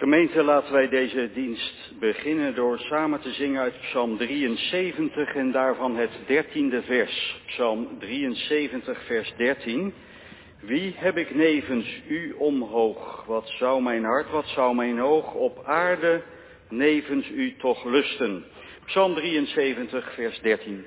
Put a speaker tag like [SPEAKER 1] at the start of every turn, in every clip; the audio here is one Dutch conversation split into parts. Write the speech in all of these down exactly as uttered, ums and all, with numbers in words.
[SPEAKER 1] Gemeente, laten wij deze dienst beginnen door samen te zingen uit Psalm drieënzeventig en daarvan het dertiende vers. Psalm drieënzeventig, vers dertien. Wie heb ik nevens u omhoog? Wat zou mijn hart, wat zou mijn oog op aarde nevens u toch lusten? Psalm drieënzeventig, vers dertien.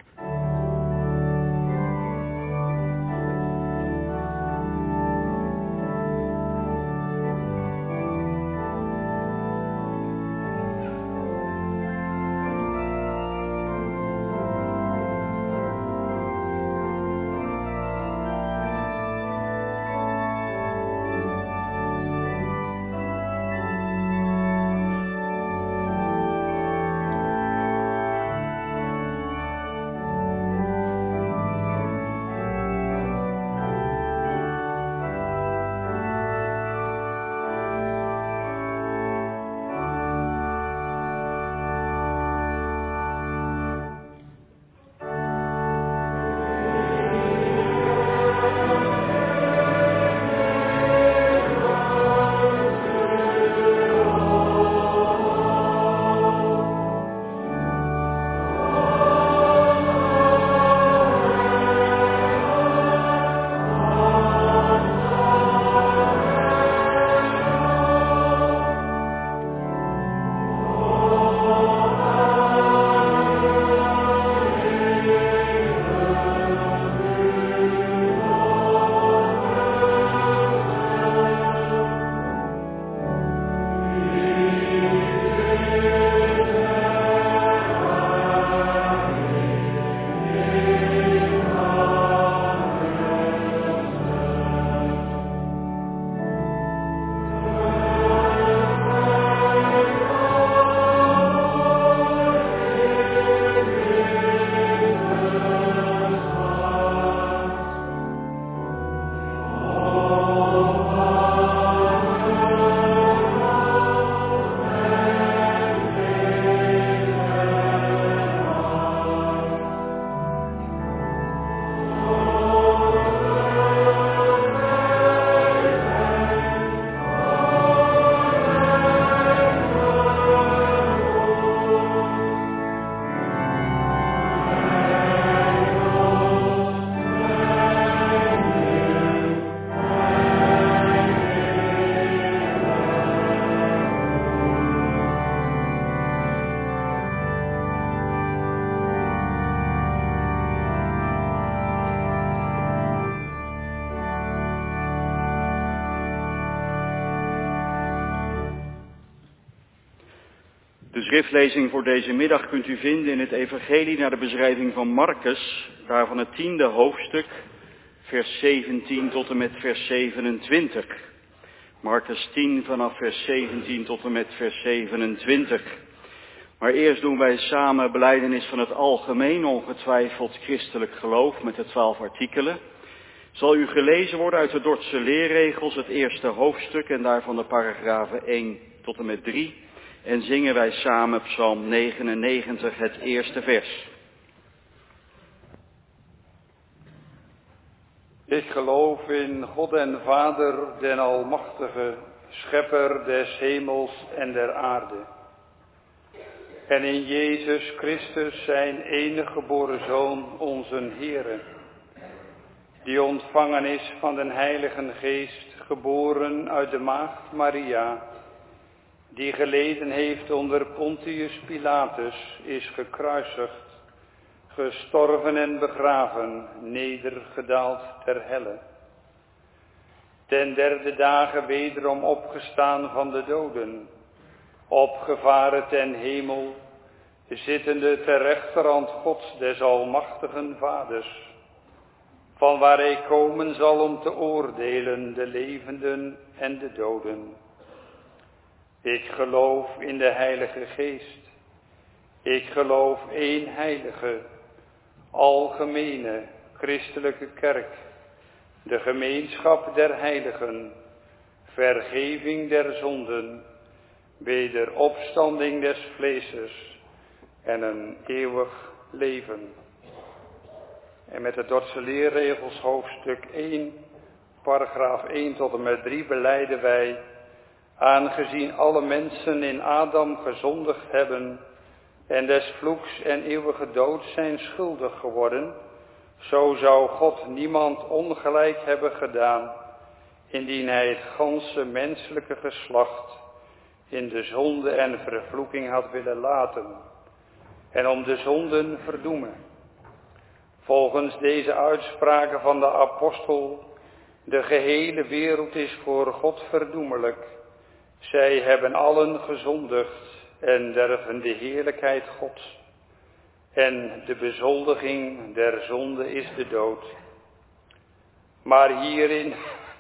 [SPEAKER 1] De schriftlezing voor deze middag kunt u vinden in het evangelie naar de beschrijving van Marcus, daarvan het tiende hoofdstuk, vers zeventien tot en met vers zevenentwintig. Marcus tien vanaf vers zeventien tot en met vers zevenentwintig. Maar eerst doen wij samen belijdenis van het algemeen, ongetwijfeld christelijk geloof met de twaalf artikelen. Zal u gelezen worden uit de Dordtse leerregels, het eerste hoofdstuk en daarvan de paragrafen één tot en met drie. En zingen wij samen Psalm negenennegentig, het eerste vers.
[SPEAKER 2] Ik geloof in God en Vader, den Almachtige, Schepper des hemels en der aarde. En in Jezus Christus, zijn enige geboren Zoon, onze Heere, die ontvangen is van den Heiligen Geest, geboren uit de maagd Maria, die geleden heeft onder Pontius Pilatus, is gekruisigd, gestorven en begraven, nedergedaald ter helle. Ten derde dagen wederom opgestaan van de doden, opgevaren ten hemel, zittende ter rechterhand Gods des almachtigen Vaders, van waar hij komen zal om te oordelen de levenden en de doden. Ik geloof in de Heilige Geest. Ik geloof één heilige, algemene, christelijke kerk, de gemeenschap der heiligen, vergeving der zonden, wederopstanding des vleeses en een eeuwig leven. En met de Dordtse leerregels hoofdstuk één, paragraaf één tot en met drie belijden wij aangezien alle mensen in Adam gezondigd hebben en des vloeks en eeuwige dood zijn schuldig geworden, zo zou God niemand ongelijk hebben gedaan, indien hij het ganse menselijke geslacht in de zonde en vervloeking had willen laten, en om de zonden verdoemen. Volgens deze uitspraken van de apostel, de gehele wereld is voor God verdoemelijk. Zij hebben allen gezondigd en derven de heerlijkheid Gods. En de bezoldiging der zonde is de dood. Maar hierin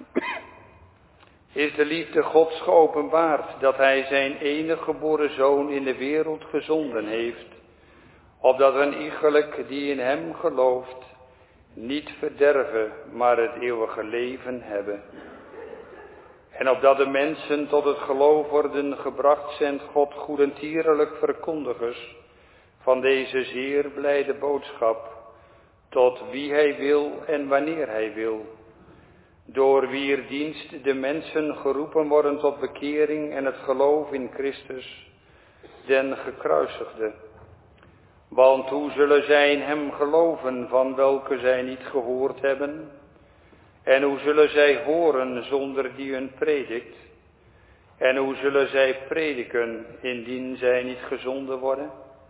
[SPEAKER 2] is de liefde Gods geopenbaard, dat hij zijn enige geboren zoon in de wereld gezonden heeft, opdat een iegelijk die in hem gelooft, niet verderven, maar het eeuwige leven hebben. En opdat de mensen tot het geloof worden gebracht, zendt God goedentierlijk verkondigers van deze zeer blijde boodschap, tot wie hij wil en wanneer hij wil, door wier dienst de mensen geroepen worden tot bekering en het geloof in Christus, den gekruisigde. Want hoe zullen zij in hem geloven, van welke zij niet gehoord hebben? En hoe zullen zij horen zonder die hun predikt? En hoe zullen zij prediken, indien zij niet gezonden worden?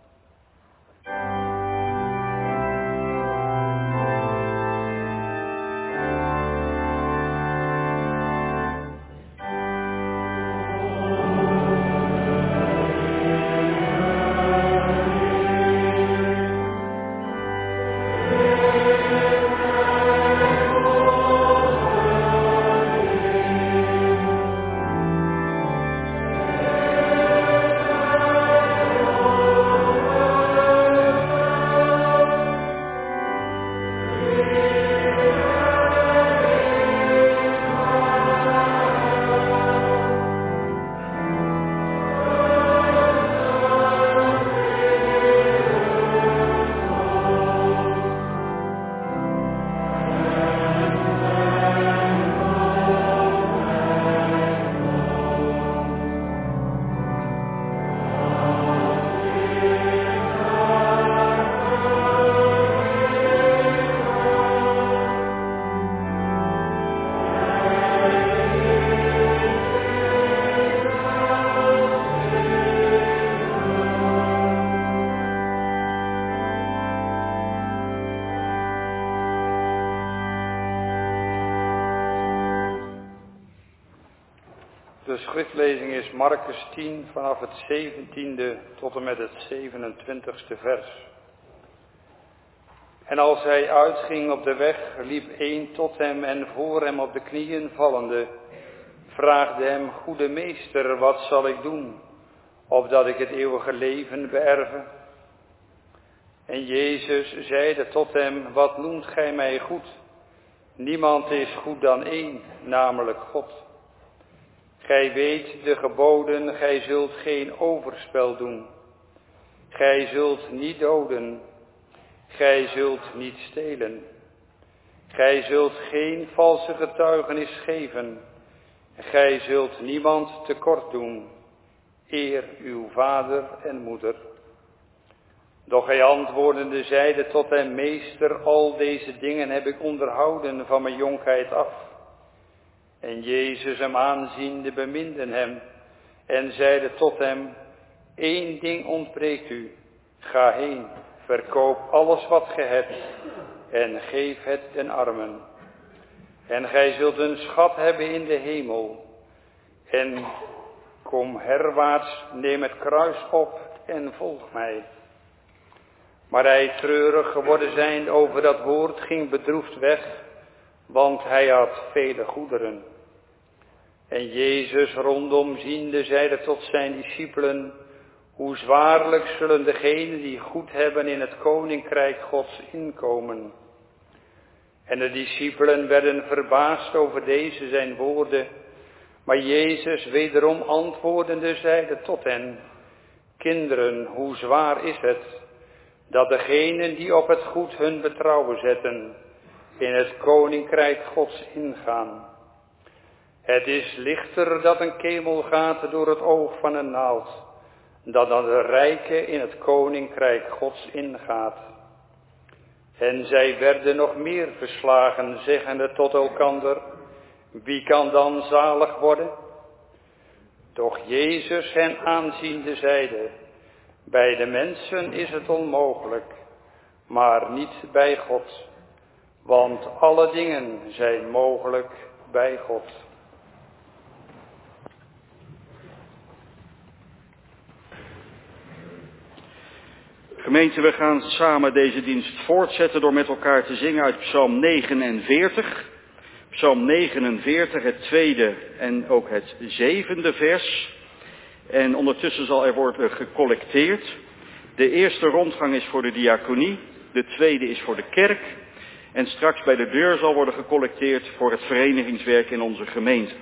[SPEAKER 2] De schriftlezing is Markus tien vanaf het zeventiende tot en met het zevenentwintigste vers. En als hij uitging op de weg, liep een tot hem en voor hem op de knieën vallende, vraagde hem: Goede meester, wat zal ik doen, opdat ik het eeuwige leven beërve? En Jezus zeide tot hem: Wat noemt gij mij goed? Niemand is goed dan één, namelijk God. Gij weet de geboden, gij zult geen overspel doen. Gij zult niet doden. Gij zult niet stelen. Gij zult geen valse getuigenis geven. Gij zult niemand tekort doen. Eer uw vader en moeder. Doch hij antwoordende zeide tot hem: Meester, al deze dingen heb ik onderhouden van mijn jonkheid af. En Jezus hem aanziende beminde hem en zeide tot hem: Eén ding ontbreekt u. Ga heen, verkoop alles wat ge hebt en geef het den armen. En gij zult een schat hebben in de hemel. En kom herwaarts, neem het kruis op en volg mij. Maar hij, treurig geworden zijnde over dat woord, ging bedroefd weg, want hij had vele goederen. En Jezus rondom ziende zeide tot zijn discipelen: Hoe zwaarlijk zullen degenen die goed hebben in het koninkrijk Gods inkomen. En de discipelen werden verbaasd over deze zijn woorden. Maar Jezus wederom antwoordende zeide tot hen: Kinderen, hoe zwaar is het, dat degenen die op het goed hun betrouwen zetten, in het koninkrijk Gods ingaan. Het is lichter dat een kemel gaat door het oog van een naald, dan dat de rijke in het koninkrijk Gods ingaat. En zij werden nog meer verslagen, zeggende tot elkander, wie kan dan zalig worden? Doch Jezus hen aanziende zeide, bij de mensen is het onmogelijk, maar niet bij God, want alle dingen zijn mogelijk bij God.
[SPEAKER 1] Gemeente, we gaan samen deze dienst voortzetten door met elkaar te zingen uit Psalm negenenveertig. Psalm negenenveertig, het tweede en ook het zevende vers. En ondertussen zal er worden gecollecteerd. De eerste rondgang is voor de diaconie, de tweede is voor de kerk. En straks bij de deur zal worden gecollecteerd voor het verenigingswerk in onze gemeente.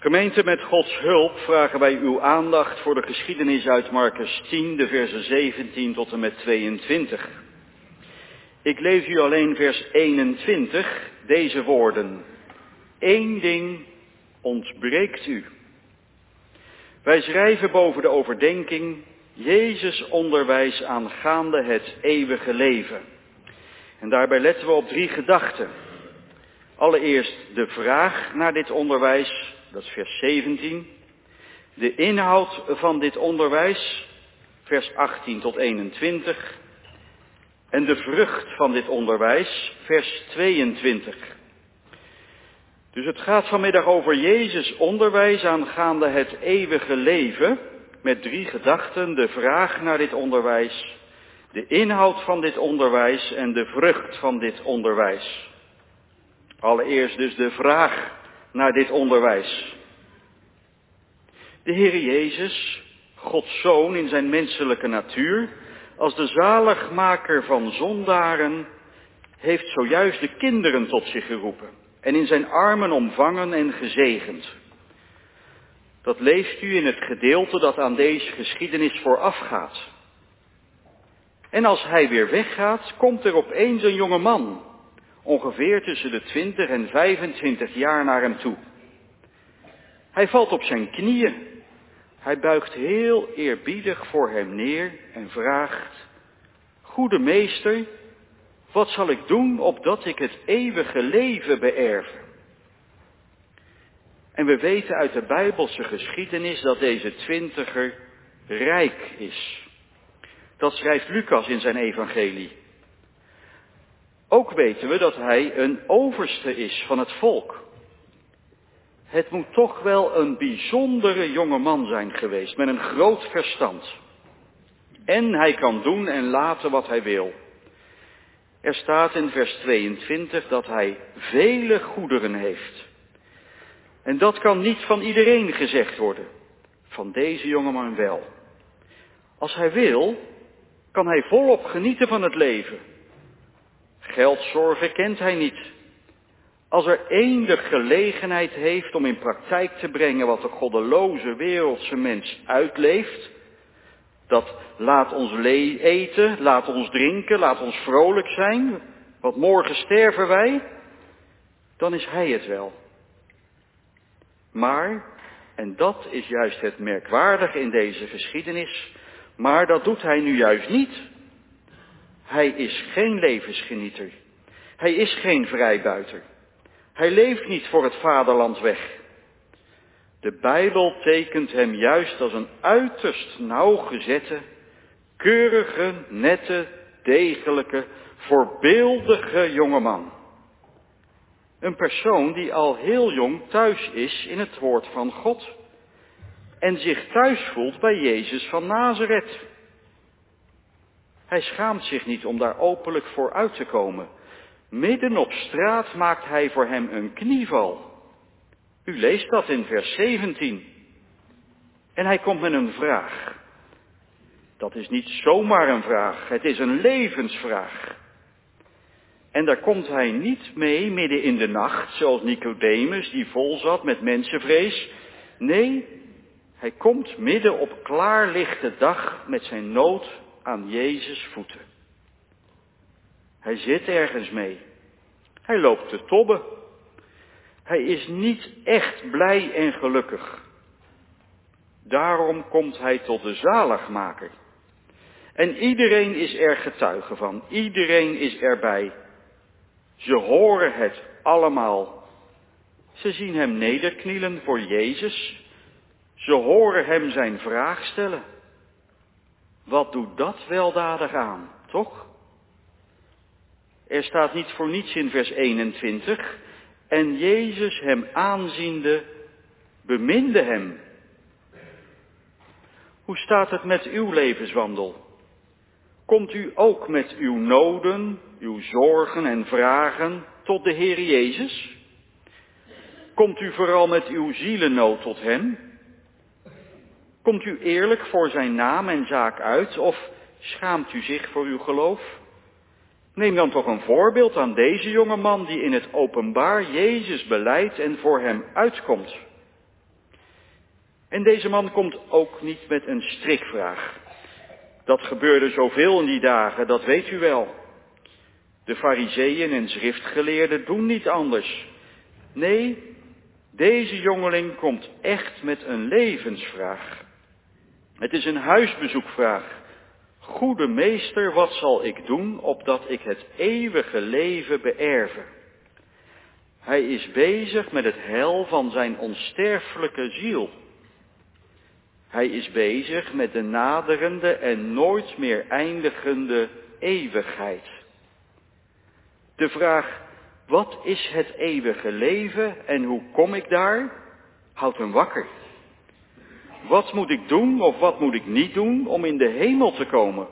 [SPEAKER 1] Gemeente, met Gods hulp vragen wij uw aandacht voor de geschiedenis uit Marcus tien, de versen zeventien tot en met tweeëntwintig. Ik lees u alleen vers eenentwintig, deze woorden. Eén ding ontbreekt u. Wij schrijven boven de overdenking Jezus onderwijs aangaande het eeuwige leven. En daarbij letten we op drie gedachten. Allereerst de vraag naar dit onderwijs, dat is vers zeventien. De inhoud van dit onderwijs, vers achttien tot eenentwintig. En de vrucht van dit onderwijs, vers tweeëntwintig. Dus het gaat vanmiddag over Jezus onderwijs aangaande het eeuwige leven, met drie gedachten, de vraag naar dit onderwijs, de inhoud van dit onderwijs en de vrucht van dit onderwijs. Allereerst dus de vraag naar dit onderwijs. De Heer Jezus, Gods Zoon in zijn menselijke natuur, als de zaligmaker van zondaren, heeft zojuist de kinderen tot zich geroepen en in zijn armen omvangen en gezegend. Dat leest u in het gedeelte dat aan deze geschiedenis voorafgaat. En als hij weer weggaat, komt er opeens een jonge man, ongeveer tussen de twintig en vijfentwintig jaar naar hem toe. Hij valt op zijn knieën. Hij buigt heel eerbiedig voor hem neer en vraagt: Goede meester, wat zal ik doen opdat ik het eeuwige leven beërve? En we weten uit de Bijbelse geschiedenis dat deze twintiger rijk is. Dat schrijft Lucas in zijn evangelie. Ook weten we dat hij een overste is van het volk. Het moet toch wel een bijzondere jonge man zijn geweest, met een groot verstand. En hij kan doen en laten wat hij wil. Er staat in vers tweeëntwintig dat hij vele goederen heeft. En dat kan niet van iedereen gezegd worden. Van deze jongeman wel. Als hij wil, kan hij volop genieten van het leven. Geldzorgen kent hij niet. Als er één de gelegenheid heeft om in praktijk te brengen wat de goddeloze wereldse mens uitleeft, dat laat ons le- eten, laat ons drinken, laat ons vrolijk zijn, want morgen sterven wij, dan is hij het wel. Maar, en dat is juist het merkwaardige in deze geschiedenis, maar dat doet hij nu juist niet. Hij is geen levensgenieter. Hij is geen vrijbuiter. Hij leeft niet voor het vaderland weg. De Bijbel tekent hem juist als een uiterst nauwgezette, keurige, nette, degelijke, voorbeeldige jongeman. Een persoon die al heel jong thuis is in het woord van God en zich thuis voelt bij Jezus van Nazareth. Hij schaamt zich niet om daar openlijk voor uit te komen. Midden op straat maakt hij voor hem een knieval. U leest dat in vers zeventien. En hij komt met een vraag. Dat is niet zomaar een vraag, het is een levensvraag. En daar komt hij niet mee midden in de nacht, zoals Nicodemus, die vol zat met mensenvrees. Nee, hij komt midden op klaarlichte dag met zijn nood aan Jezus' voeten. Hij zit ergens mee. Hij loopt te tobben. Hij is niet echt blij en gelukkig. Daarom komt hij tot de zaligmaker. En iedereen is er getuige van. Iedereen is erbij. Ze horen het allemaal. Ze zien hem nederknielen voor Jezus. Ze horen hem zijn vraag stellen. Wat doet dat weldadig aan, toch? Er staat niet voor niets in vers eenentwintig. En Jezus hem aanziende, beminde hem. Hoe staat het met uw levenswandel? Komt u ook met uw noden, uw zorgen en vragen tot de Heer Jezus? Komt u vooral met uw zielennood tot hem? Komt u eerlijk voor zijn naam en zaak uit of schaamt u zich voor uw geloof? Neem dan toch een voorbeeld aan deze jonge man die in het openbaar Jezus belijdt en voor hem uitkomt. En deze man komt ook niet met een strikvraag. Dat gebeurde zoveel in die dagen, dat weet u wel. De farizeeën en schriftgeleerden doen niet anders. Nee, deze jongeling komt echt met een levensvraag. Het is een huisbezoekvraag. Goede meester, wat zal ik doen, opdat ik het eeuwige leven beërven? Hij is bezig met het heil van zijn onsterfelijke ziel. Hij is bezig met de naderende en nooit meer eindigende eeuwigheid. De vraag, wat is het eeuwige leven en hoe kom ik daar, houdt hem wakker. Wat moet ik doen of wat moet ik niet doen om in de hemel te komen?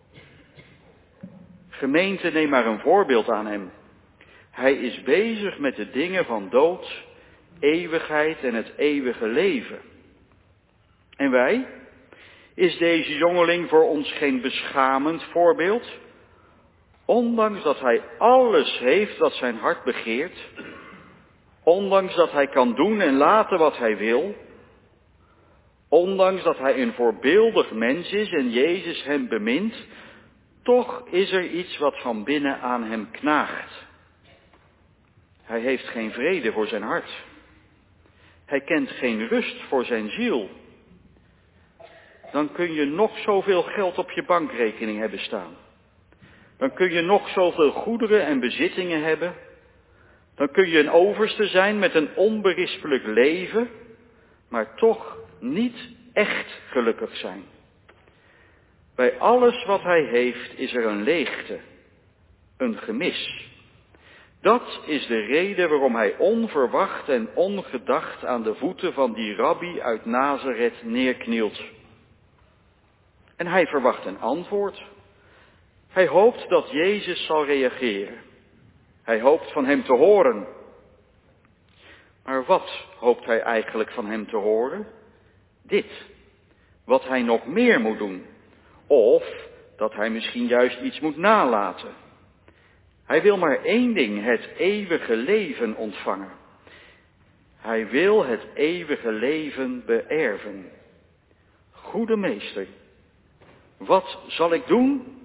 [SPEAKER 1] Gemeente, neem maar een voorbeeld aan hem. Hij is bezig met de dingen van dood, eeuwigheid en het eeuwige leven. En wij? Is deze jongeling voor ons geen beschamend voorbeeld? Ondanks dat hij alles heeft wat zijn hart begeert, ondanks dat hij kan doen en laten wat hij wil, ondanks dat hij een voorbeeldig mens is en Jezus hem bemint, toch is er iets wat van binnen aan hem knaagt. Hij heeft geen vrede voor zijn hart. Hij kent geen rust voor zijn ziel. Dan kun je nog zoveel geld op je bankrekening hebben staan. Dan kun je nog zoveel goederen en bezittingen hebben. Dan kun je een overste zijn met een onberispelijk leven, maar toch niet echt gelukkig zijn. Bij alles wat hij heeft is er een leegte, een gemis. Dat is de reden waarom hij onverwacht en ongedacht aan de voeten van die rabbi uit Nazareth neerknielt. En hij verwacht een antwoord. Hij hoopt dat Jezus zal reageren. Hij hoopt van hem te horen. Maar wat hoopt hij eigenlijk van hem te horen? Dit, wat hij nog meer moet doen. Of dat hij misschien juist iets moet nalaten. Hij wil maar één ding, het eeuwige leven ontvangen. Hij wil het eeuwige leven beërven. Goede meester, wat zal ik doen?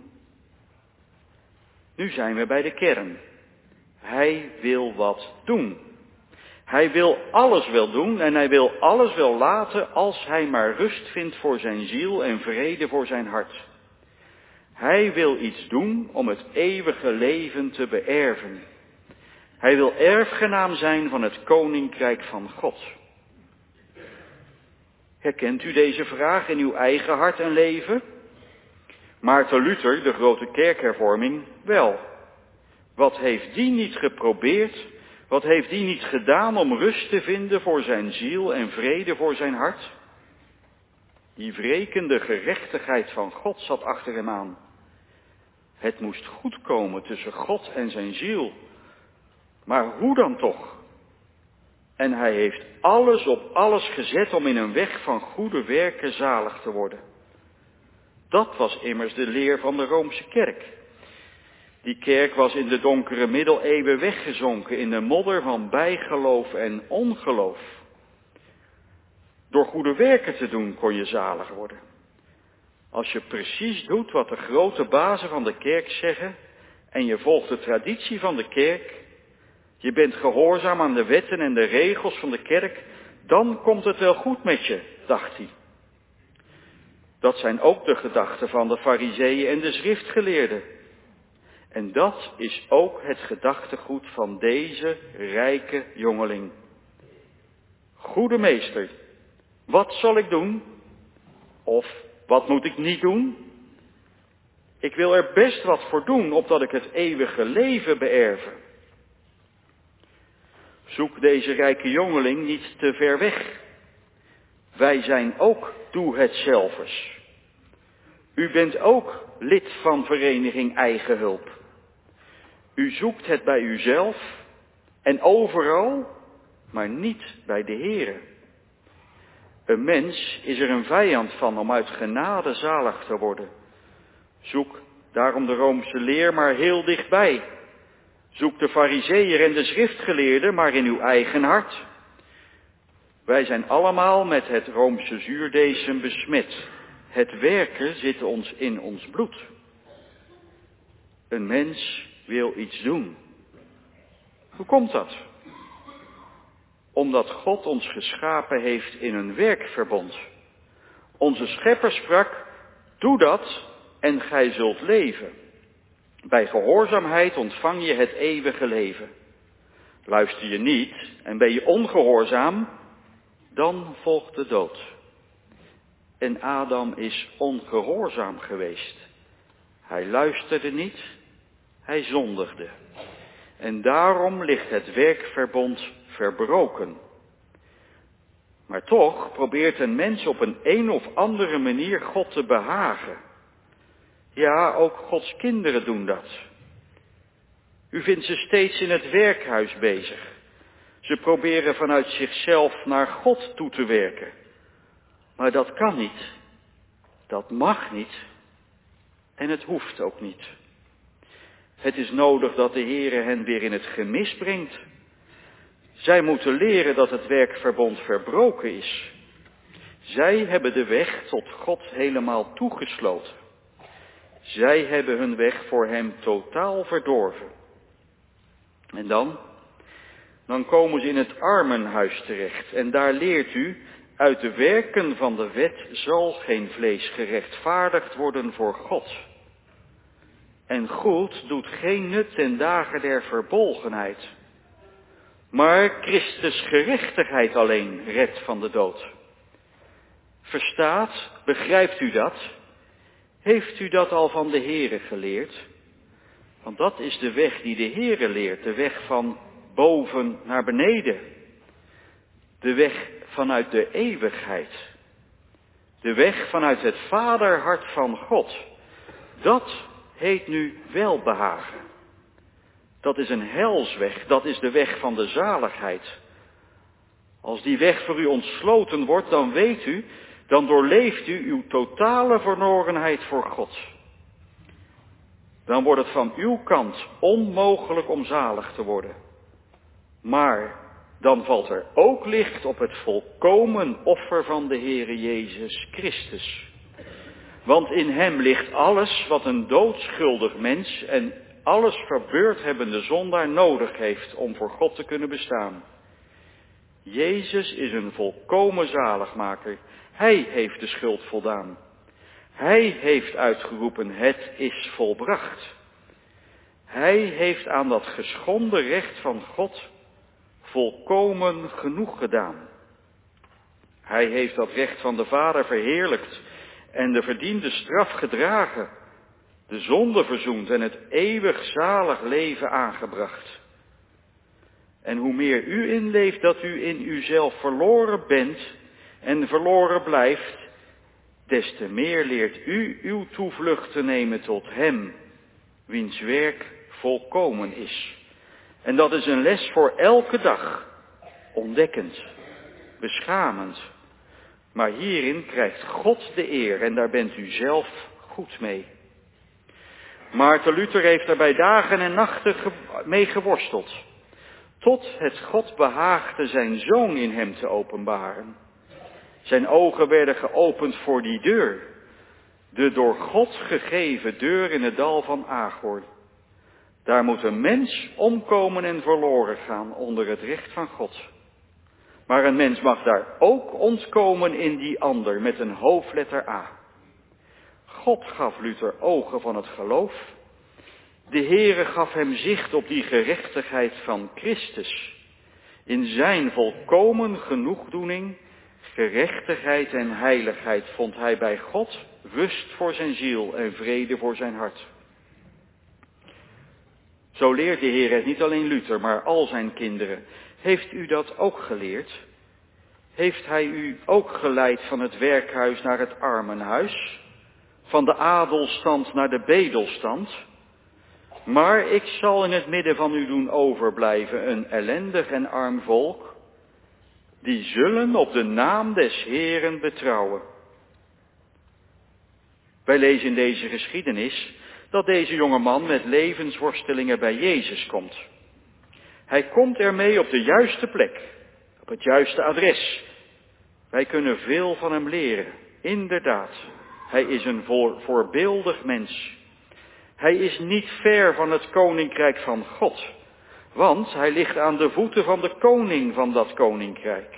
[SPEAKER 1] Nu zijn we bij de kern. Hij wil wat doen. Hij wil alles wel doen en hij wil alles wel laten als hij maar rust vindt voor zijn ziel en vrede voor zijn hart. Hij wil iets doen om het eeuwige leven te beërven. Hij wil erfgenaam zijn van het koninkrijk van God. Herkent u deze vraag in uw eigen hart en leven? Maarten Luther, de grote kerkhervorming, wel. Wat heeft die niet geprobeerd? Wat heeft die niet gedaan om rust te vinden voor zijn ziel en vrede voor zijn hart? Die wrekende gerechtigheid van God zat achter hem aan. Het moest goed komen tussen God en zijn ziel. Maar hoe dan toch? En hij heeft alles op alles gezet om in een weg van goede werken zalig te worden. Dat was immers de leer van de Roomse kerk. Die kerk was in de donkere middeleeuwen weggezonken in de modder van bijgeloof en ongeloof. Door goede werken te doen kon je zalig worden. Als je precies doet wat de grote bazen van de kerk zeggen en je volgt de traditie van de kerk, je bent gehoorzaam aan de wetten en de regels van de kerk, dan komt het wel goed met je, dacht hij. Dat zijn ook de gedachten van de farizeeën en de schriftgeleerden. En dat is ook het gedachtegoed van deze rijke jongeling. Goede meester, wat zal ik doen? Of wat moet ik niet doen? Ik wil er best wat voor doen, opdat ik het eeuwige leven beërven. Zoek deze rijke jongeling niet te ver weg. Wij zijn ook doe-het-zelvers. U bent ook lid van vereniging Eigen Hulp. U zoekt het bij uzelf en overal, maar niet bij de Heere. Een mens is er een vijand van om uit genade zalig te worden. Zoek daarom de Roomse leer maar heel dichtbij. Zoek de farizeeër en de schriftgeleerden maar in uw eigen hart. Wij zijn allemaal met het Roomse zuurdeesem besmet. Het werken zit ons in ons bloed. Een mens wil iets doen. Hoe komt dat? Omdat God ons geschapen heeft in een werkverbond. Onze schepper sprak, doe dat en gij zult leven. Bij gehoorzaamheid ontvang je het eeuwige leven. Luister je niet en ben je ongehoorzaam, dan volgt de dood. En Adam is ongehoorzaam geweest. Hij luisterde niet, hij zondigde. En daarom ligt het werkverbond verbroken. Maar toch probeert een mens op een een of andere manier God te behagen. Ja, ook Gods kinderen doen dat. U vindt ze steeds in het werkhuis bezig. Ze proberen vanuit zichzelf naar God toe te werken. Maar dat kan niet. Dat mag niet. En het hoeft ook niet. Het is nodig dat de Heere hen weer in het gemis brengt. Zij moeten leren dat het werkverbond verbroken is. Zij hebben de weg tot God helemaal toegesloten. Zij hebben hun weg voor hem totaal verdorven. En dan? Dan komen ze in het armenhuis terecht. En daar leert u, uit de werken van de wet zal geen vlees gerechtvaardigd worden voor God. En goed doet geen nut ten dagen der verbolgenheid. Maar Christus gerechtigheid alleen redt van de dood. Verstaat, begrijpt u dat? Heeft u dat al van de Heere geleerd? Want dat is de weg die de Heere leert, de weg van boven naar beneden. De weg vanuit de eeuwigheid. De weg vanuit het vaderhart van God. Dat heet nu welbehagen. Dat is een helsweg, dat is de weg van de zaligheid. Als die weg voor u ontsloten wordt, dan weet u, dan doorleeft u uw totale verlorenheid voor God. Dan wordt het van uw kant onmogelijk om zalig te worden. Maar dan valt er ook licht op het volkomen offer van de Heere Jezus Christus. Want in hem ligt alles wat een doodschuldig mens en alles verbeurd hebbende zondaar nodig heeft om voor God te kunnen bestaan. Jezus is een volkomen zaligmaker. Hij heeft de schuld voldaan. Hij heeft uitgeroepen, het is volbracht. Hij heeft aan dat geschonden recht van God volkomen genoeg gedaan. Hij heeft dat recht van de Vader verheerlijkt en de verdiende straf gedragen, de zonde verzoend en het eeuwig zalig leven aangebracht. En hoe meer u inleeft dat u in uzelf verloren bent en verloren blijft, des te meer leert u uw toevlucht te nemen tot hem, wiens werk volkomen is. En dat is een les voor elke dag, ontdekkend, beschamend. Maar hierin krijgt God de eer en daar bent u zelf goed mee. Maarten Luther heeft daarbij dagen en nachten mee geworsteld, tot het God behaagde zijn zoon in hem te openbaren. Zijn ogen werden geopend voor die deur, de door God gegeven deur in het dal van Agor. Daar moet een mens omkomen en verloren gaan onder het recht van God. Maar een mens mag daar ook ontkomen in die ander met een hoofdletter A. God gaf Luther ogen van het geloof. De Heere gaf hem zicht op die gerechtigheid van Christus. In zijn volkomen genoegdoening, gerechtigheid en heiligheid vond hij bij God rust voor zijn ziel en vrede voor zijn hart. Zo leert de Heer het niet alleen Luther, maar al zijn kinderen. Heeft u dat ook geleerd? Heeft hij u ook geleid van het werkhuis naar het armenhuis? Van de adelstand naar de bedelstand? Maar ik zal in het midden van u doen overblijven een ellendig en arm volk. Die zullen op de naam des Heeren betrouwen. Wij lezen in deze geschiedenis dat deze jonge man met levensworstelingen bij Jezus komt. Hij komt ermee op de juiste plek, op het juiste adres, Wij kunnen veel van hem leren. Inderdaad, hij is een voor, voorbeeldig mens. Hij is niet ver van het koninkrijk van God, want hij ligt aan de voeten van de koning van dat koninkrijk.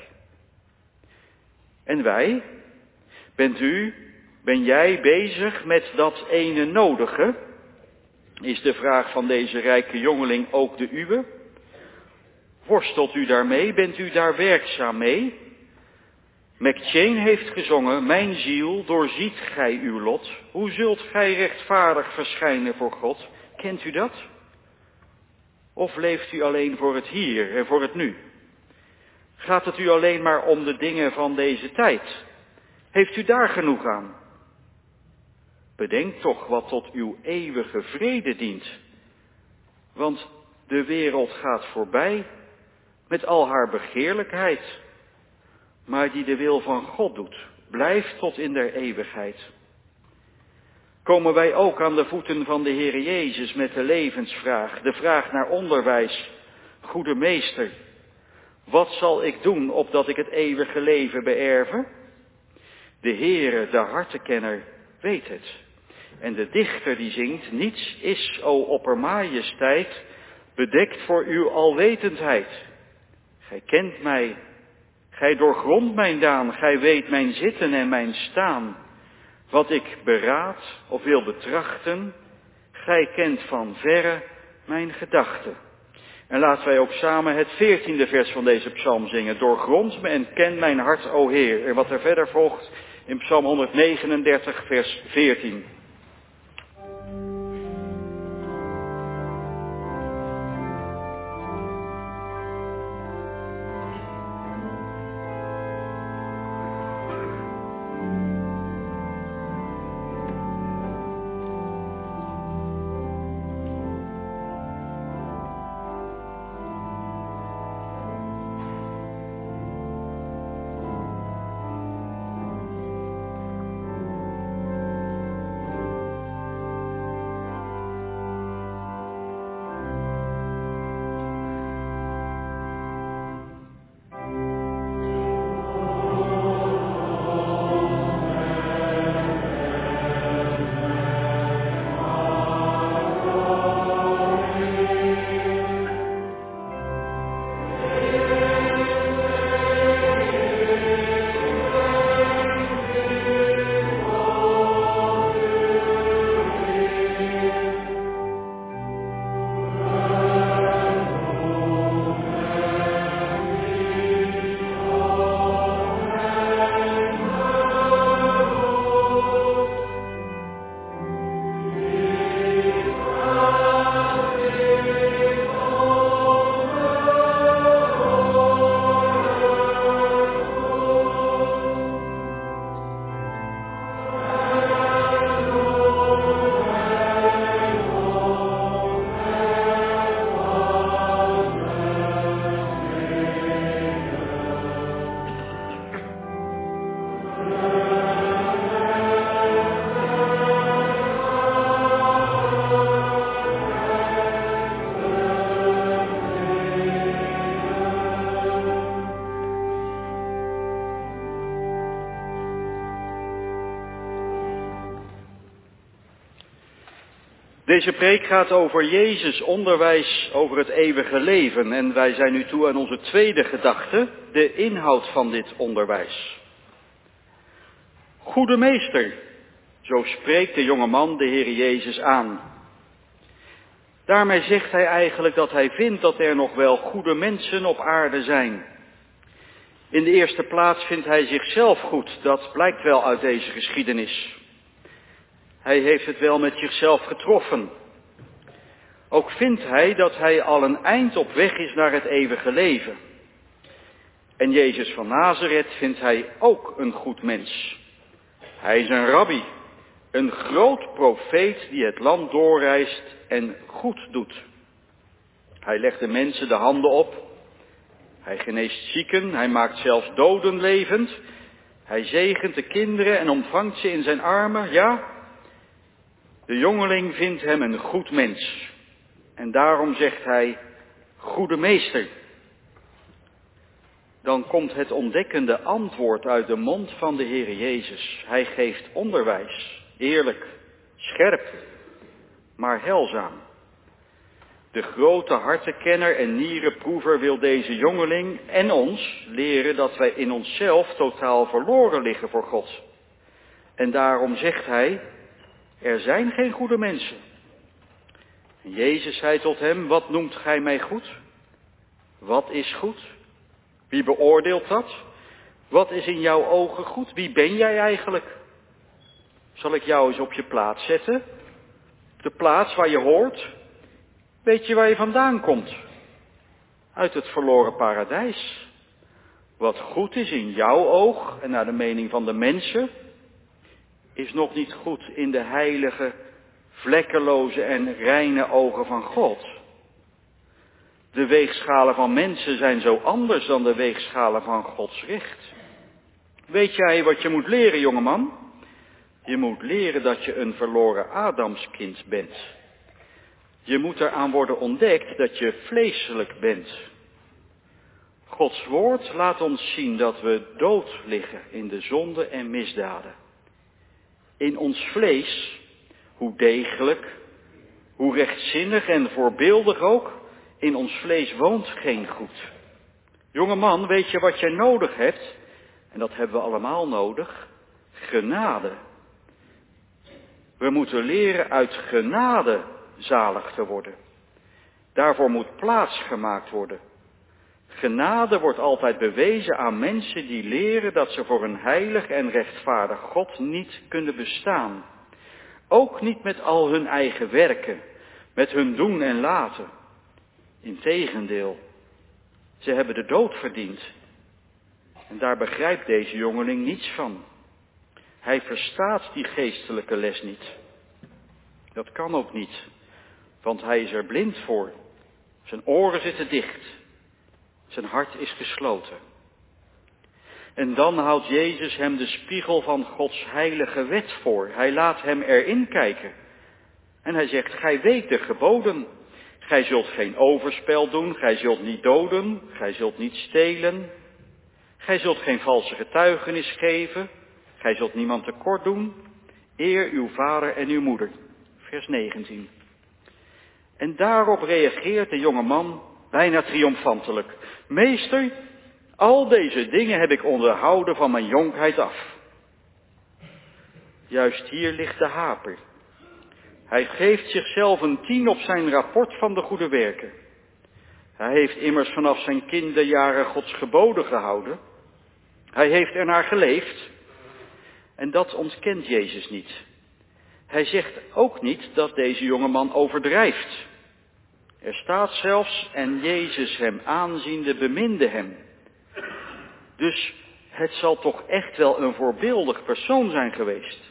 [SPEAKER 1] En wij? Bent u, ben jij bezig met dat ene nodige? Is de vraag van deze rijke jongeling ook de uwe? Worstelt u daarmee? Bent u daar werkzaam mee? McChain heeft gezongen, mijn ziel, doorziet gij uw lot. Hoe zult gij rechtvaardig verschijnen voor God? Kent u dat? Of leeft u alleen voor het hier en voor het nu? Gaat het u alleen maar om de dingen van deze tijd? Heeft u daar genoeg aan? Bedenk toch wat tot uw eeuwige vrede dient. Want de wereld gaat voorbij met al haar begeerlijkheid. Maar die de wil van God doet, blijft tot in der eeuwigheid. Komen wij ook aan de voeten van de Heere Jezus met de levensvraag, de vraag naar onderwijs. Goede meester, wat zal ik doen opdat ik het eeuwige leven beërven? De Heere, de hartenkenner, weet het. En de dichter die zingt, niets is, o oppermajesteit, bedekt voor uw alwetendheid. Gij kent mij, gij doorgrondt mijn daan, gij weet mijn zitten en mijn staan. Wat ik beraad of wil betrachten, gij kent van verre mijn gedachten. En laten wij ook samen het veertiende vers van deze psalm zingen. Doorgrond me en ken mijn hart, o Heer. En wat er verder volgt in psalm honderdnegenendertig, vers veertien. Deze preek gaat over Jezus' onderwijs over het eeuwige leven. En wij zijn nu toe aan onze tweede gedachte, de inhoud van dit onderwijs. Goede meester, zo spreekt de jonge man de Heer Jezus aan. Daarmee zegt hij eigenlijk dat hij vindt dat er nog wel goede mensen op aarde zijn. In de eerste plaats vindt hij zichzelf goed, dat blijkt wel uit deze geschiedenis. Hij heeft het wel met zichzelf getroffen. Ook vindt hij dat hij al een eind op weg is naar het eeuwige leven. En Jezus van Nazareth vindt hij ook een goed mens. Hij is een rabbi, een groot profeet die het land doorreist en goed doet. Hij legt de mensen de handen op. Hij geneest zieken, hij maakt zelfs doden levend. Hij zegent de kinderen en ontvangt ze in zijn armen, ja. De jongeling vindt hem een goed mens. En daarom zegt hij, goede meester. dan komt het ontdekkende antwoord uit de mond van de Heere Jezus. Hij geeft onderwijs, eerlijk, scherp, maar heilzaam. De grote hartenkenner en nierenproever wil deze jongeling en ons leren dat wij in onszelf totaal verloren liggen voor God. En daarom zegt hij, er zijn geen goede mensen. En Jezus zei tot hem, wat noemt gij mij goed? Wat is goed? Wie beoordeelt dat? Wat is in jouw ogen goed? Wie ben jij eigenlijk? Zal ik jou eens op je plaats zetten? De plaats waar je hoort? Weet je waar je vandaan komt? Uit het verloren paradijs. Wat goed is in jouw oog en naar de mening van de mensen, is nog niet goed in de heilige, vlekkeloze en reine ogen van God. De weegschalen van mensen zijn zo anders dan de weegschalen van Gods recht. Weet jij wat je moet leren, jongeman? Je moet leren dat je een verloren Adamskind bent. Je moet eraan worden ontdekt dat je vleeselijk bent. Gods woord laat ons zien dat we dood liggen in de zonde en misdaden. In ons vlees, hoe degelijk, hoe rechtzinnig en voorbeeldig ook, in ons vlees woont geen goed. Jonge man, weet je wat je nodig hebt? En dat hebben we allemaal nodig. Genade. We moeten leren uit genade zalig te worden. Daarvoor moet plaats gemaakt worden. Genade wordt altijd bewezen aan mensen die leren dat ze voor een heilig en rechtvaardig God niet kunnen bestaan. Ook niet met al hun eigen werken, met hun doen en laten. Integendeel, ze hebben de dood verdiend. En daar begrijpt deze jongeling niets van. Hij verstaat die geestelijke les niet. Dat kan ook niet, want hij is er blind voor. Zijn oren zitten dicht. Zijn hart is gesloten. En dan houdt Jezus hem de spiegel van Gods heilige wet voor. Hij laat hem erin kijken. En hij zegt, gij weet de geboden. Gij zult geen overspel doen, gij zult niet doden, gij zult niet stelen. Gij zult geen valse getuigenis geven, gij zult niemand tekort doen. Eer uw vader en uw moeder. Vers negentien. En daarop reageert de jonge man bijna triomfantelijk. Meester, al deze dingen heb ik onderhouden van mijn jonkheid af. Juist hier ligt de haper. Hij geeft zichzelf een tien op zijn rapport van de goede werken. Hij heeft immers vanaf zijn kinderjaren Gods geboden gehouden. Hij heeft ernaar geleefd. En dat ontkent Jezus niet. Hij zegt ook niet dat deze jongeman overdrijft. Er staat zelfs, en Jezus hem aanziende beminde hem. Dus het zal toch echt wel een voorbeeldig persoon zijn geweest.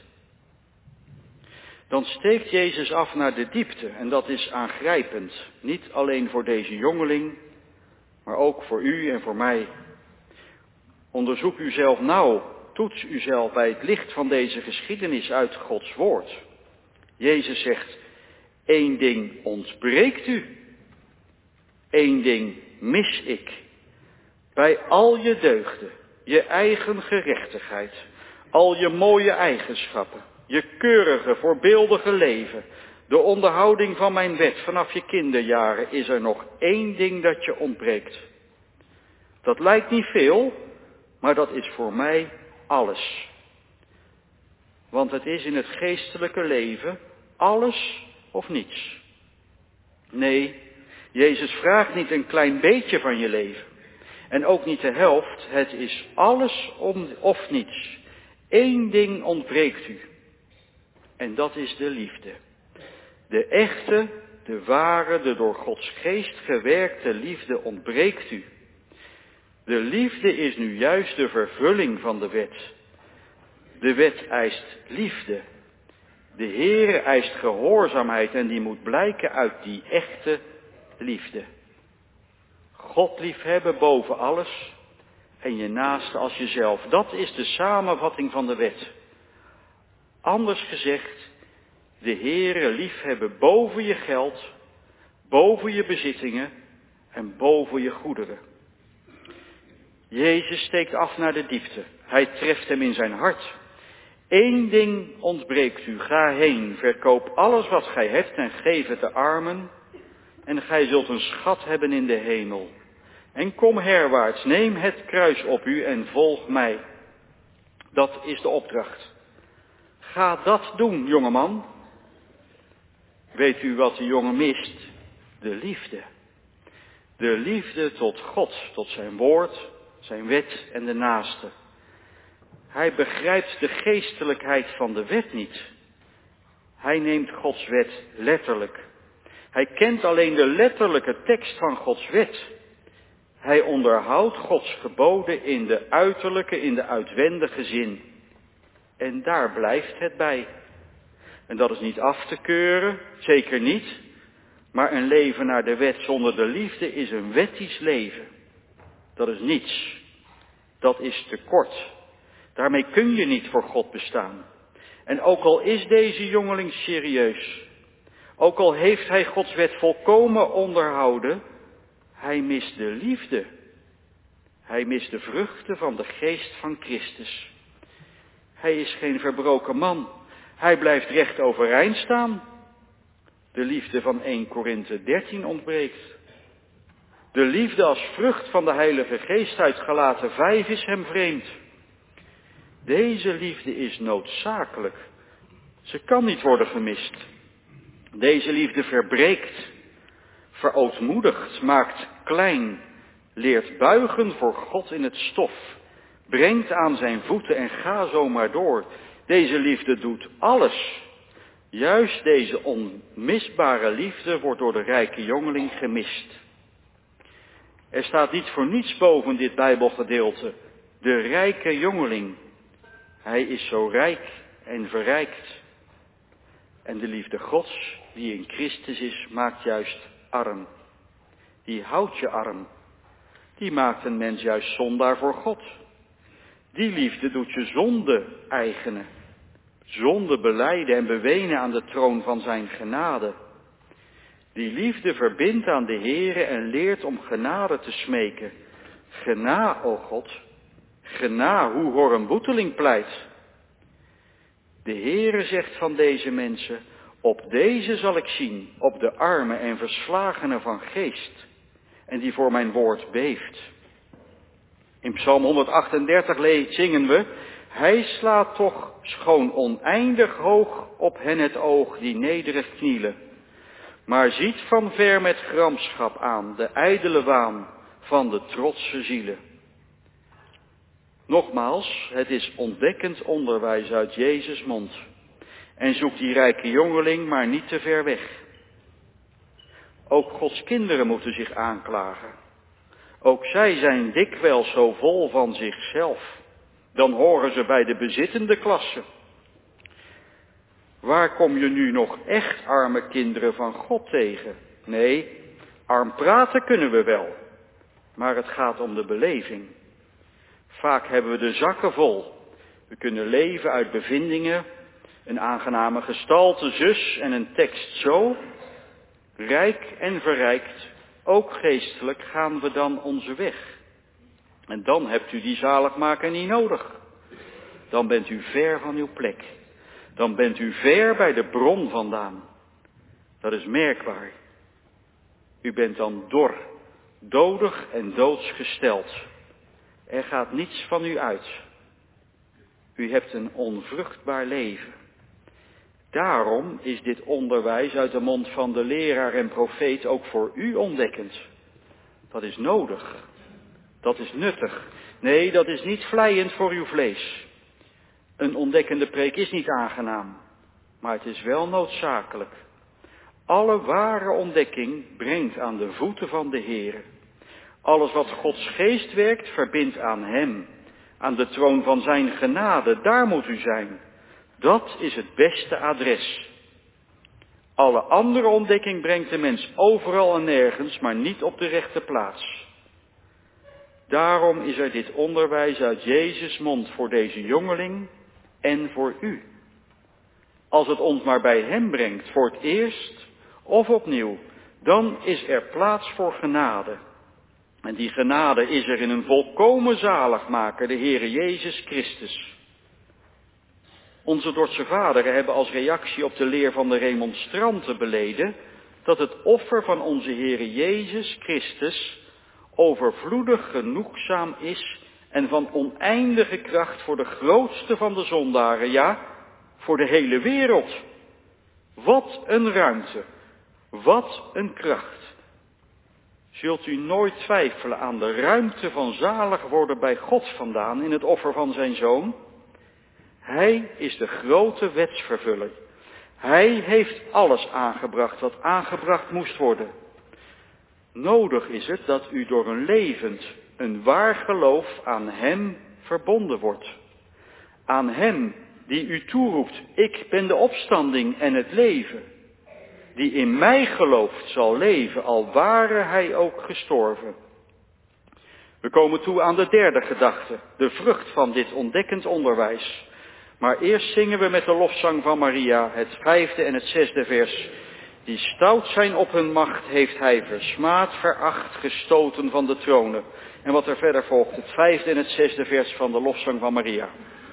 [SPEAKER 1] Dan steekt Jezus af naar de diepte en dat is aangrijpend. Niet alleen voor deze jongeling, maar ook voor u en voor mij. Onderzoek uzelf nauw, toets uzelf bij het licht van deze geschiedenis uit Gods woord. Jezus zegt, één ding ontbreekt u. Eén ding mis ik. Bij al je deugden, je eigen gerechtigheid, al je mooie eigenschappen, je keurige, voorbeeldige leven, de onderhouding van mijn wet vanaf je kinderjaren, is er nog één ding dat je ontbreekt. Dat lijkt niet veel, maar dat is voor mij alles. Want het is in het geestelijke leven alles of niets. Nee, Jezus vraagt niet een klein beetje van je leven. En ook niet de helft, het is alles of niets. Eén ding ontbreekt u. En dat is de liefde. De echte, de ware, de door Gods geest gewerkte liefde ontbreekt u. De liefde is nu juist de vervulling van de wet. De wet eist liefde. De Heere eist gehoorzaamheid en die moet blijken uit die echte liefde. God liefhebben boven alles en je naaste als jezelf. Dat is de samenvatting van de wet. Anders gezegd, de Heere liefhebben boven je geld, boven je bezittingen en boven je goederen. Jezus steekt af naar de diepte. Hij treft hem in zijn hart. Eén ding ontbreekt u. Ga heen, verkoop alles wat gij hebt en geef het de armen. En gij zult een schat hebben in de hemel. En kom herwaarts, neem het kruis op u en volg mij. Dat is de opdracht. Ga dat doen, jongeman. Weet u wat de jongen mist? De liefde. De liefde tot God, tot zijn woord, zijn wet en de naaste. Hij begrijpt de geestelijkheid van de wet niet. Hij neemt Gods wet letterlijk. Hij kent alleen de letterlijke tekst van Gods wet. Hij onderhoudt Gods geboden in de uiterlijke, in de uitwendige zin. En daar blijft het bij. En dat is niet af te keuren, zeker niet. Maar een leven naar de wet zonder de liefde is een wettisch leven. Dat is niets. Dat is tekort. Daarmee kun je niet voor God bestaan. En ook al is deze jongeling serieus, ook al heeft hij Gods wet volkomen onderhouden, hij mist de liefde. Hij mist de vruchten van de geest van Christus. Hij is geen verbroken man. Hij blijft recht overeind staan. De liefde van Eerste Korinthe dertien ontbreekt. De liefde als vrucht van de Heilige Geest uit Galaten vijf is hem vreemd. Deze liefde is noodzakelijk. Ze kan niet worden gemist. Deze liefde verbreekt, verootmoedigt, maakt klein, leert buigen voor God in het stof, brengt aan zijn voeten en ga zo maar door. Deze liefde doet alles. Juist deze onmisbare liefde wordt door de rijke jongeling gemist. Er staat niet voor niets boven dit Bijbelgedeelte. De rijke jongeling. Hij is zo rijk en verrijkt. En de liefde Gods, die in Christus is, maakt juist arm. Die houdt je arm. Die maakt een mens juist zondaar voor God. Die liefde doet je zonde eigenen. Zonde belijden en bewenen aan de troon van zijn genade. Die liefde verbindt aan de Heere en leert om genade te smeken. Gena, o God, gena, hoe hoor een boeteling pleit. De Heere zegt van deze mensen, op deze zal ik zien, op de armen en verslagenen van geest, en die voor mijn woord beeft. In Psalm honderdachtendertig zingen we, hij slaat toch schoon oneindig hoog op hen het oog die nederig knielen, maar ziet van ver met gramschap aan de ijdele waan van de trotse zielen. Nogmaals, het is ontdekkend onderwijs uit Jezus' mond. En zoek die rijke jongeling maar niet te ver weg. Ook Gods kinderen moeten zich aanklagen. Ook zij zijn dikwijls zo vol van zichzelf. Dan horen ze bij de bezittende klasse. Waar kom je nu nog echt arme kinderen van God tegen? Nee, arm praten kunnen we wel. Maar het gaat om de beleving. Vaak hebben we de zakken vol. We kunnen leven uit bevindingen, een aangename gestalte zus en een tekst zo. Rijk en verrijkt, ook geestelijk, gaan we dan onze weg. En dan hebt u die zaligmaker niet nodig. Dan bent u ver van uw plek. Dan bent u ver bij de bron vandaan. Dat is merkbaar. U bent dan dor, dodig en doodsgesteld. Er gaat niets van u uit. U hebt een onvruchtbaar leven. Daarom is dit onderwijs uit de mond van de leraar en profeet ook voor u ontdekkend. Dat is nodig. Dat is nuttig. Nee, dat is niet vleiend voor uw vlees. Een ontdekkende preek is niet aangenaam, maar het is wel noodzakelijk. Alle ware ontdekking brengt aan de voeten van de Heere. Alles wat Gods geest werkt, verbindt aan hem. Aan de troon van zijn genade, daar moet u zijn. Dat is het beste adres. Alle andere ontdekking brengt de mens overal en nergens, maar niet op de rechte plaats. Daarom is er dit onderwijs uit Jezus' mond voor deze jongeling en voor u. Als het ons maar bij hem brengt, voor het eerst of opnieuw, dan is er plaats voor genade. En die genade is er in een volkomen zaligmaker, de Heere Jezus Christus. Onze Dordtse vaderen hebben als reactie op de leer van de remonstranten beleden dat het offer van onze Heere Jezus Christus overvloedig genoegzaam is en van oneindige kracht voor de grootste van de zondaren, ja, voor de hele wereld. Wat een ruimte, wat een kracht. Zult u nooit twijfelen aan de ruimte van zalig worden bij God vandaan in het offer van zijn Zoon? Hij is de grote wetsvervuller. Hij heeft alles aangebracht wat aangebracht moest worden. Nodig is het dat u door een levend, een waar geloof aan hem verbonden wordt. Aan hem die u toeroept, ik ben de opstanding en het leven. Die in mij gelooft zal leven, al ware hij ook gestorven. We komen toe aan de derde gedachte, de vrucht van dit ontdekkend onderwijs. Maar eerst zingen we met de lofzang van Maria, het vijfde en het zesde vers. Die stout zijn op hun macht heeft hij versmaad, veracht, gestoten van de tronen. En wat er verder volgt, het vijfde en het zesde vers van de lofzang van Maria.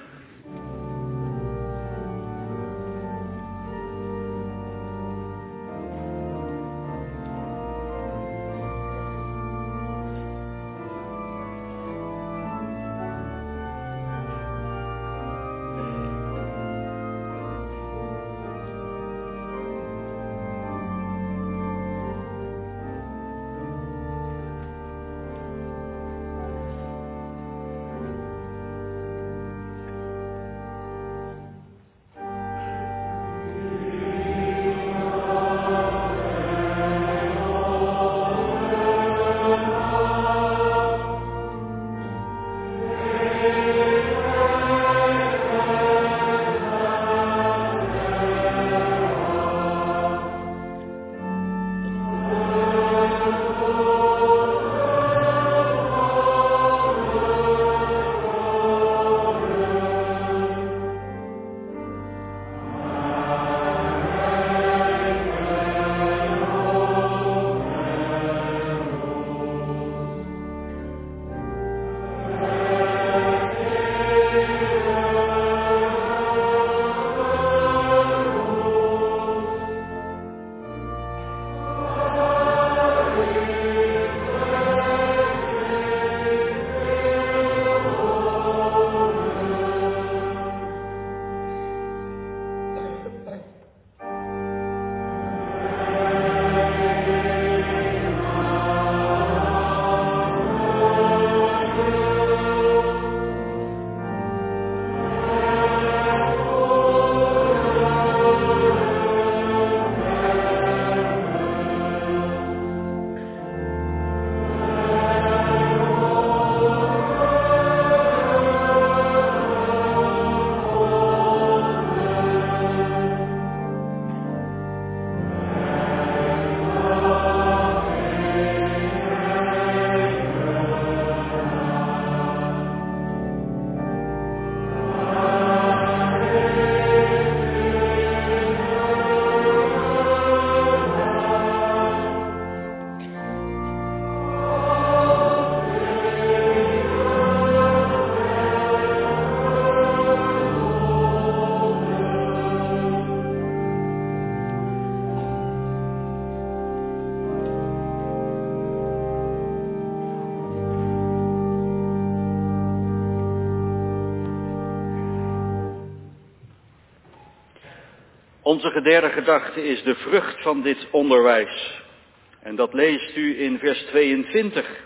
[SPEAKER 1] Onze derde gedachte is de vrucht van dit onderwijs. En dat leest u in vers tweeëntwintig.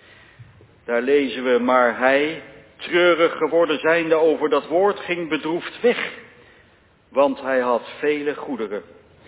[SPEAKER 1] Daar lezen we, maar hij, treurig geworden zijnde over dat woord, ging bedroefd weg, want hij had vele goederen.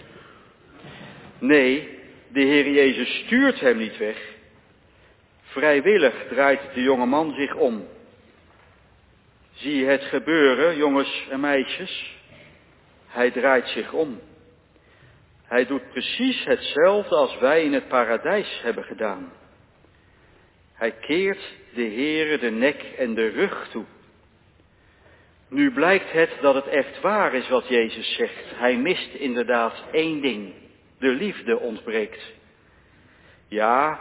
[SPEAKER 1] Nee, de Heer Jezus stuurt hem niet weg. Vrijwillig draait de jonge man zich om. Zie je het gebeuren, jongens en meisjes? Hij draait zich om. Hij doet precies hetzelfde als wij in het paradijs hebben gedaan. Hij keert de Heere de nek en de rug toe. Nu blijkt het dat het echt waar is wat Jezus zegt. Hij mist inderdaad één ding. De liefde ontbreekt. Ja,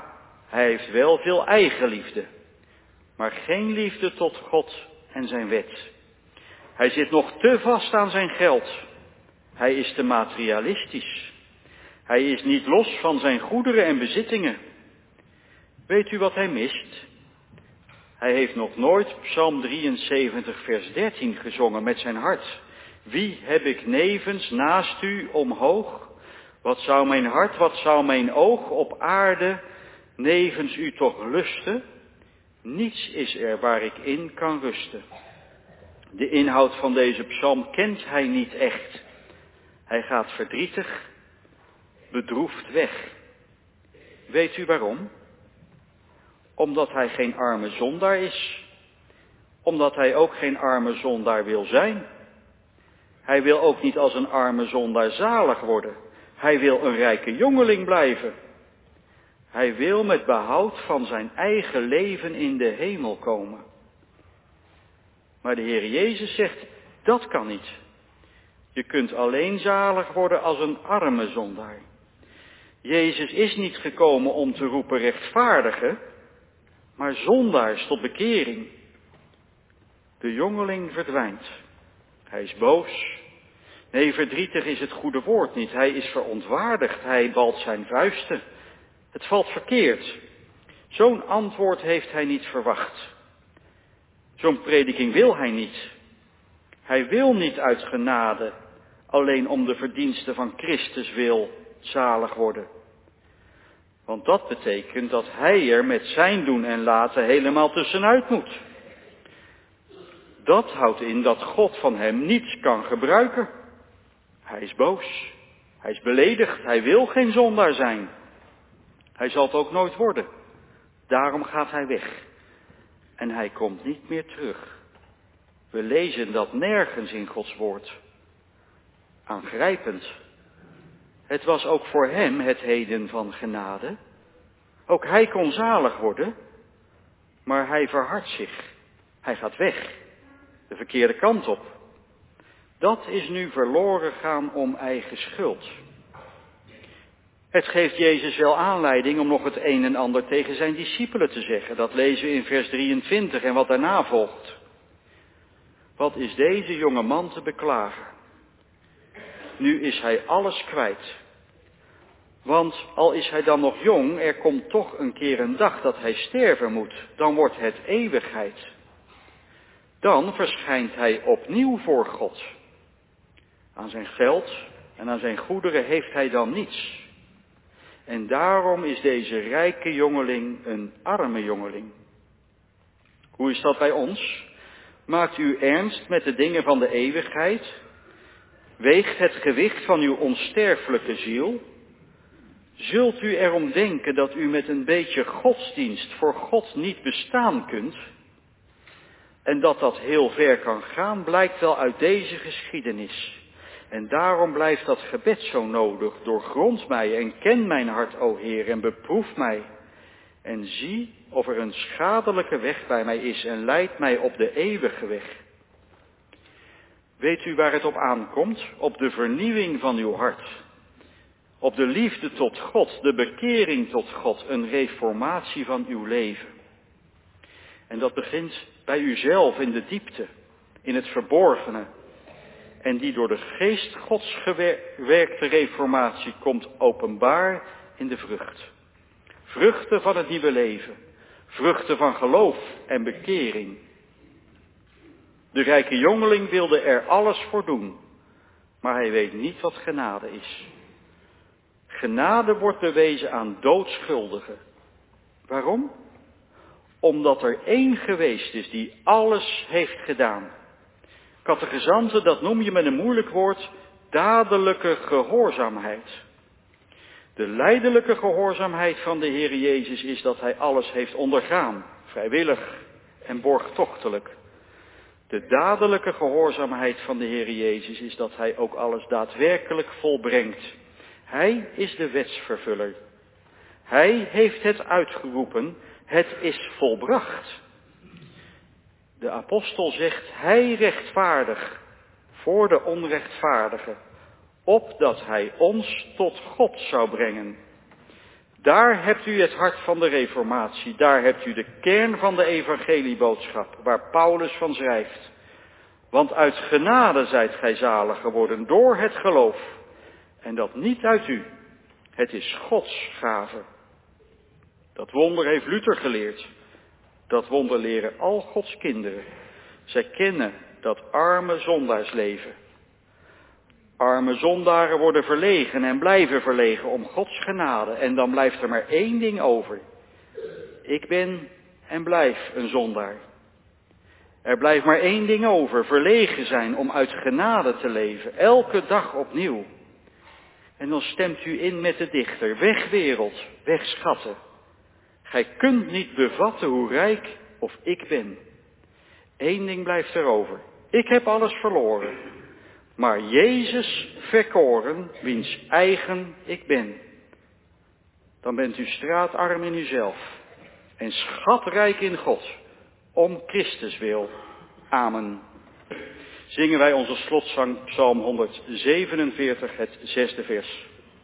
[SPEAKER 1] Hij heeft wel veel eigenliefde, maar geen liefde tot God en zijn wet. Hij zit nog te vast aan zijn geld. Hij is te materialistisch. Hij is niet los van zijn goederen en bezittingen. Weet u wat hij mist? Hij heeft nog nooit Psalm drieënzeventig vers dertien gezongen met zijn hart. Wie heb ik nevens, naast u, omhoog? Wat zou mijn hart, wat zou mijn oog op aarde nevens u toch lusten? Niets is er waar ik in kan rusten. De inhoud van deze psalm kent hij niet echt. Hij gaat verdrietig, bedroefd weg. Weet u waarom? Omdat hij geen arme zondaar is. Omdat hij ook geen arme zondaar wil zijn. Hij wil ook niet als een arme zondaar zalig worden. Hij wil een rijke jongeling blijven. Hij wil met behoud van zijn eigen leven in de hemel komen. Maar de Heer Jezus zegt, dat kan niet. Je kunt alleen zalig worden als een arme zondaar. Jezus is niet gekomen om te roepen rechtvaardigen, maar zondaars tot bekering. De jongeling verdwijnt. Hij is boos. Nee, verdrietig is het goede woord niet. Hij is verontwaardigd. Hij balt zijn vuisten. Het valt verkeerd. Zo'n antwoord heeft hij niet verwacht. Zo'n prediking wil hij niet. Hij wil niet uit genade, alleen om de verdiensten van Christus wil zalig worden. Want dat betekent dat hij er met zijn doen en laten helemaal tussenuit moet. Dat houdt in dat God van hem niets kan gebruiken. Hij is boos. Hij is beledigd. Hij wil geen zondaar zijn. Hij zal het ook nooit worden. Daarom gaat hij weg. En hij komt niet meer terug. We lezen dat nergens in Gods woord. Aangrijpend. Het was ook voor hem het heden van genade. Ook hij kon zalig worden. Maar hij verhardt zich. Hij gaat weg. De verkeerde kant op. Dat is nu verloren gaan om eigen schuld. Het geeft Jezus wel aanleiding om nog het een en ander tegen zijn discipelen te zeggen. Dat lezen we in vers drieëntwintig en wat daarna volgt. Wat is deze jonge man te beklagen? Nu is hij alles kwijt. Want al is hij dan nog jong, er komt toch een keer een dag dat hij sterven moet. Dan wordt het eeuwigheid. Dan verschijnt hij opnieuw voor God. Aan zijn geld en aan zijn goederen heeft hij dan niets. En daarom is deze rijke jongeling een arme jongeling. Hoe is dat bij ons? Maakt u ernst met de dingen van de eeuwigheid? Weegt het gewicht van uw onsterfelijke ziel? Zult u erom denken dat u met een beetje godsdienst voor God niet bestaan kunt? En dat dat heel ver kan gaan, blijkt wel uit deze geschiedenis. En daarom blijft dat gebed zo nodig. Doorgrond mij en ken mijn hart, o Heer, en beproef mij. En zie of er een schadelijke weg bij mij is en leid mij op de eeuwige weg. Weet u waar het op aankomt? Op de vernieuwing van uw hart. Op de liefde tot God, de bekering tot God, een reformatie van uw leven. En dat begint bij uzelf in de diepte, in het verborgene. En die door de geest Gods gewerkte reformatie komt openbaar in de vrucht. Vruchten van het nieuwe leven. Vruchten van geloof en bekering. De rijke jongeling wilde er alles voor doen. Maar hij weet niet wat genade is. Genade wordt bewezen aan doodschuldigen. Waarom? Omdat er één geweest is die alles heeft gedaan. Catechizanten, dat noem je met een moeilijk woord, dadelijke gehoorzaamheid. De lijdelijke gehoorzaamheid van de Heer Jezus is dat hij alles heeft ondergaan, vrijwillig en borgtochtelijk. De dadelijke gehoorzaamheid van de Heer Jezus is dat hij ook alles daadwerkelijk volbrengt. Hij is de wetsvervuller. Hij heeft het uitgeroepen, het is volbracht. De apostel zegt, hij rechtvaardig voor de onrechtvaardige, opdat hij ons tot God zou brengen. Daar hebt u het hart van de reformatie. Daar hebt u de kern van de evangelieboodschap, waar Paulus van schrijft. Want uit genade zijt gij zalig geworden door het geloof. En dat niet uit u. Het is Gods gave. Dat wonder heeft Luther geleerd. Dat wonder leren al Gods kinderen. Zij kennen dat arme zondaarsleven. Arme zondaren worden verlegen en blijven verlegen om Gods genade. En dan blijft er maar één ding over. Ik ben en blijf een zondaar. Er blijft maar één ding over, verlegen zijn om uit genade te leven, elke dag opnieuw. En dan stemt u in met de dichter, weg wereld, weg schatten. Gij kunt niet bevatten hoe rijk of ik ben. Eén ding blijft er over, ik heb alles verloren. Maar Jezus verkoren, wiens eigen ik ben. Dan bent u straatarm in uzelf en schatrijk in God. Om Christus wil. Amen. Zingen wij onze slotzang Psalm honderdzevenenveertig, het zesde vers.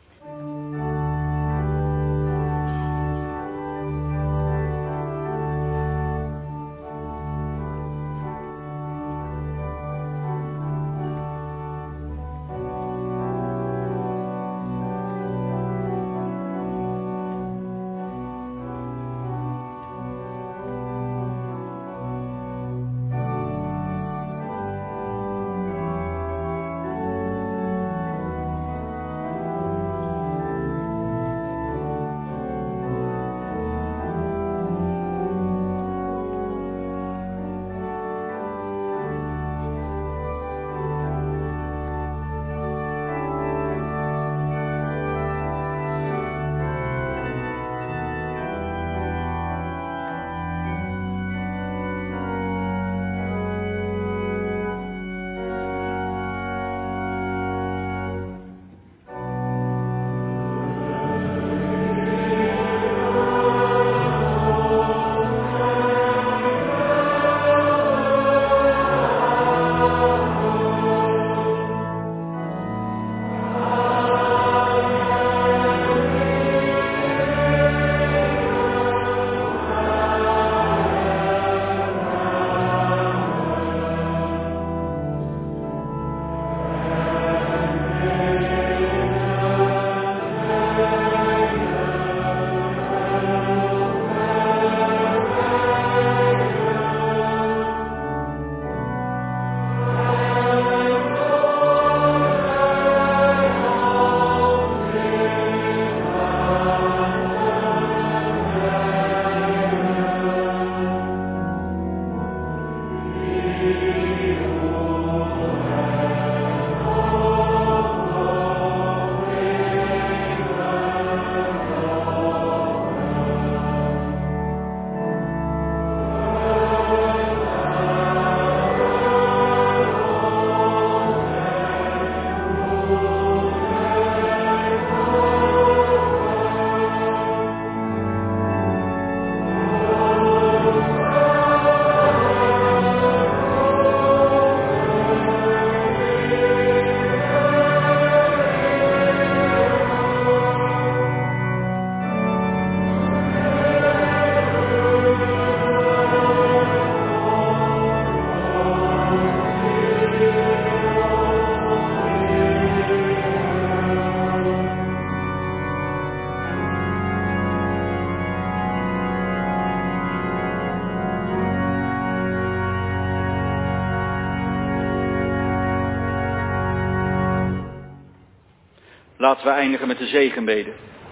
[SPEAKER 1] Laten we eindigen met de zegenbede.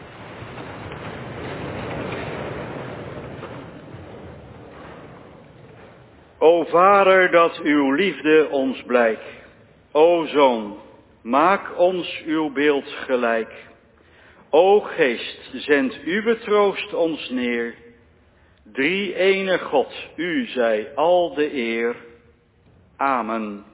[SPEAKER 1] O Vader, dat uw liefde ons blijkt. O Zoon, maak ons uw beeld gelijk. O Geest, zend uw troost ons neer. Drie ene God, u zij al de eer. Amen.